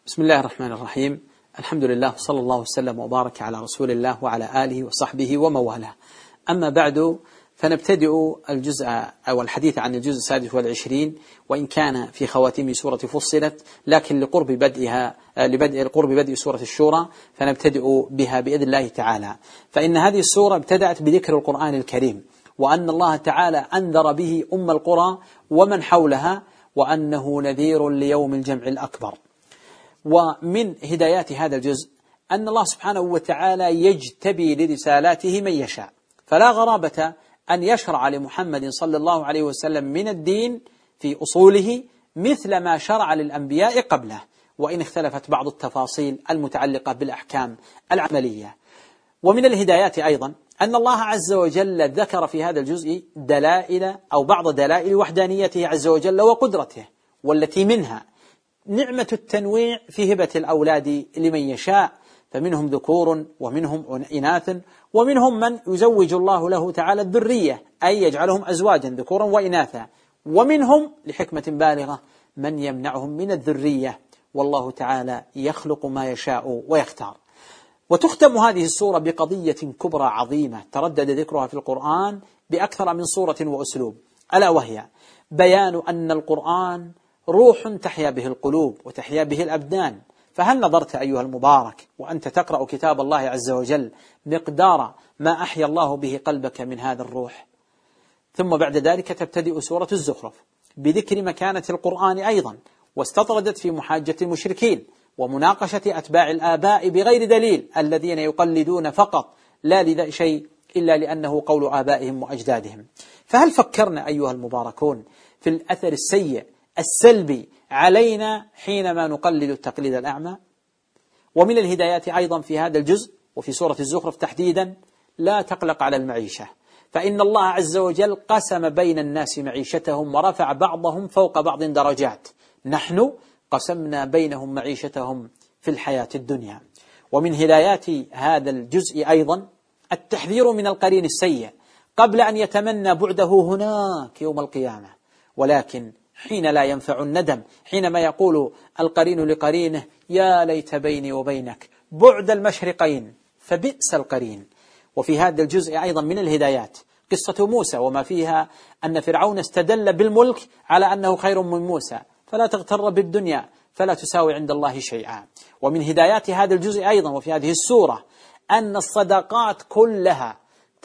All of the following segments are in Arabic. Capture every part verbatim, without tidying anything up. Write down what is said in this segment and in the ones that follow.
بسم الله الرحمن الرحيم. الحمد لله صلى الله وسلم وبارك على رسول الله وعلى آله وصحبه وموالاه. أما بعد، فنبتدئ الجزء أو الحديث عن الجزء السادس والعشرين، وإن كان في خواتيم سورة فصلت، لكن لقرب بدئها لبدء لقرب بدء سورة الشورى فنبتدئ بها بإذن الله تعالى. فإن هذه السورة ابتدأت بذكر القرآن الكريم، وأن الله تعالى أنذر به أم القرى ومن حولها، وأنه نذير ليوم الجمع الأكبر. ومن هدايات هذا الجزء أن الله سبحانه وتعالى يجتبي لرسالاته من يشاء، فلا غرابة أن يشرع لمحمد صلى الله عليه وسلم من الدين في أصوله مثل ما شرع للأنبياء قبله، وإن اختلفت بعض التفاصيل المتعلقة بالأحكام العملية. ومن الهدايات أيضا أن الله عز وجل ذكر في هذا الجزء دلائل أو بعض دلائل وحدانيته عز وجل وقدرته، والتي منها نعمة التنويع في هبة الأولاد لمن يشاء، فمنهم ذكور ومنهم إناث، ومنهم من يزوج الله له تعالى الذرية، أي يجعلهم أزواجا ذكورا وإناثا، ومنهم لحكمة بالغة من يمنعهم من الذرية، والله تعالى يخلق ما يشاء ويختار. وتختم هذه السورة بقضية كبرى عظيمة تردد ذكرها في القرآن بأكثر من صورة وأسلوب، ألا وهي بيان أن القرآن روح تحيا به القلوب وتحيا به الأبدان. فهل نظرت أيها المبارك وأنت تقرأ كتاب الله عز وجل مقدار ما أحيا الله به قلبك من هذا الروح؟ ثم بعد ذلك تبتدئ سورة الزخرف بذكر مكانة القرآن أيضا، واستطردت في محاجة المشركين ومناقشة أتباع الآباء بغير دليل، الذين يقلدون فقط لا لذا شيء إلا لأنه قول آبائهم وأجدادهم. فهل فكرنا أيها المباركون في الأثر السيء السلبي علينا حينما نقلد التقليد الأعمى؟ ومن الهدايات أيضا في هذا الجزء وفي سورة الزخرف تحديدا لا تقلق على المعيشة، فإن الله عز وجل قسم بين الناس معيشتهم ورفع بعضهم فوق بعض درجات، نحن قسمنا بينهم معيشتهم في الحياة الدنيا. ومن هدايات هذا الجزء أيضا التحذير من القرين السيء قبل أن يتمنى بعده هناك يوم القيامة، ولكن حين لا ينفع الندم، حينما يقول القرين لقرينه يا ليت بيني وبينك بعد المشرقين فبئس القرين. وفي هذا الجزء أيضا من الهدايات قصة موسى، وما فيها أن فرعون استدل بالملك على أنه خير من موسى، فلا تغتر بالدنيا فلا تساوي عند الله شيئا. ومن هدايات هذا الجزء أيضا وفي هذه السورة أن الصدقات كلها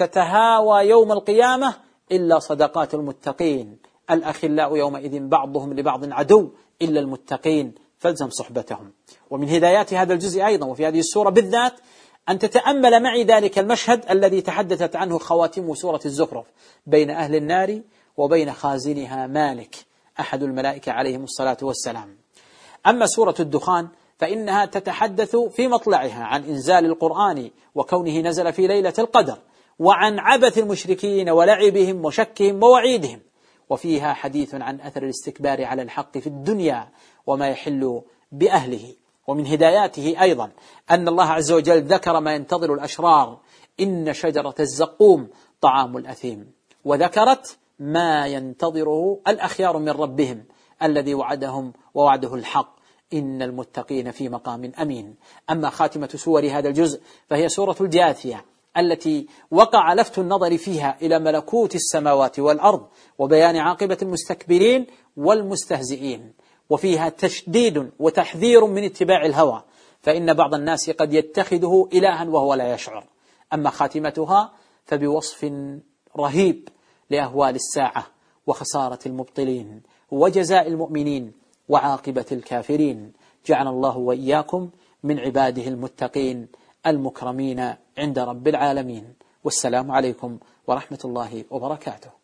تتهاوى يوم القيامة إلا صدقات المتقين، الأخلاء يومئذ بعضهم لبعض عدو إلا المتقين فالزم صحبتهم. ومن هدايات هذا الجزء أيضا وفي هذه السورة بالذات أن تتأمل معي ذلك المشهد الذي تحدثت عنه خواتيم سورة الزخرف بين أهل النار وبين خازنها مالك أحد الملائكة عليهم الصلاة والسلام. أما سورة الدخان فإنها تتحدث في مطلعها عن إنزال القرآن وكونه نزل في ليلة القدر، وعن عبث المشركين ولعبهم وشكهم ووعيدهم، وفيها حديث عن أثر الاستكبار على الحق في الدنيا وما يحل بأهله. ومن هداياته أيضا أن الله عز وجل ذكر ما ينتظر الأشرار، إن شجرة الزقوم طعام الأثيم، وذكرت ما ينتظره الأخيار من ربهم الذي وعدهم ووعده الحق، إن المتقين في مقام أمين. أما خاتمة سور هذا الجزء فهي سورة الجاثية، التي وقع لفت النظر فيها إلى ملكوت السماوات والأرض وبيان عاقبة المستكبرين والمستهزئين، وفيها تشديد وتحذير من اتباع الهوى، فإن بعض الناس قد يتخذه إلها وهو لا يشعر. أما خاتمتها فبوصف رهيب لأهوال الساعة وخسارة المبطلين وجزاء المؤمنين وعاقبة الكافرين. جعل الله وإياكم من عباده المتقين المكرمين عند رب العالمين. والسلام عليكم ورحمة الله وبركاته.